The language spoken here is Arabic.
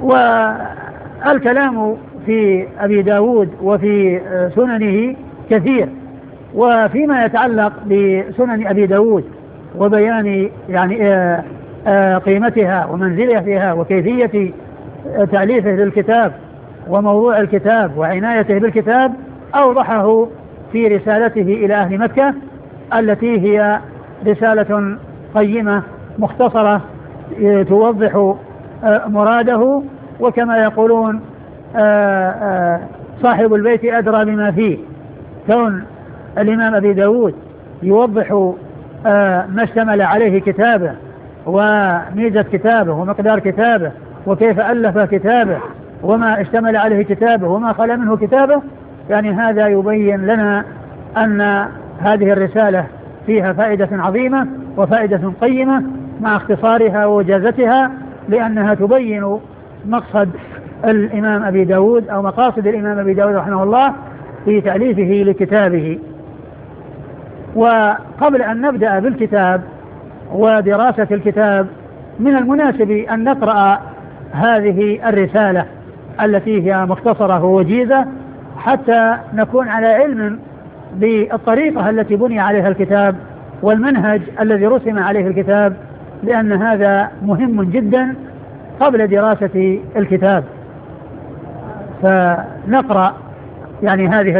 والكلام في أبي داود وفي سننه كثير. وفيما يتعلق بسنن أبي داود وبيان يعني قيمتها ومنزلها فيها وكيفية تأليفه للكتاب وموضوع الكتاب وعنايته بالكتاب أوضحه في رسالته إلى أهل مكة، التي هي رسالة قيمة مختصرة توضح مراده. وكما يقولون صاحب البيت أدرى بما فيه، كون الإمام أبي داود يوضح ما اشتمل عليه كتابه وميزة كتابه ومقدار كتابه وكيف ألف كتابه وما اشتمل عليه كتابه وما خلا منه كتابه، يعني هذا يبين لنا أن هذه الرسالة فيها فائدة عظيمة وفائدة قيمة مع اختصارها ووجازتها، لأنها تبين مقصد الإمام أبي داود أو مقاصد الإمام أبي داود رحمه الله في تأليفه لكتابه. وقبل أن نبدأ بالكتاب ودراسة الكتاب، من المناسب أن نقرأ هذه الرسالة التي هي مختصرة ووجيزة حتى نكون على علم بالطريقة التي بني عليها الكتاب والمنهج الذي رسم عليه الكتاب، لأن هذا مهم جدا قبل دراسة الكتاب. فنقرأ يعني هذه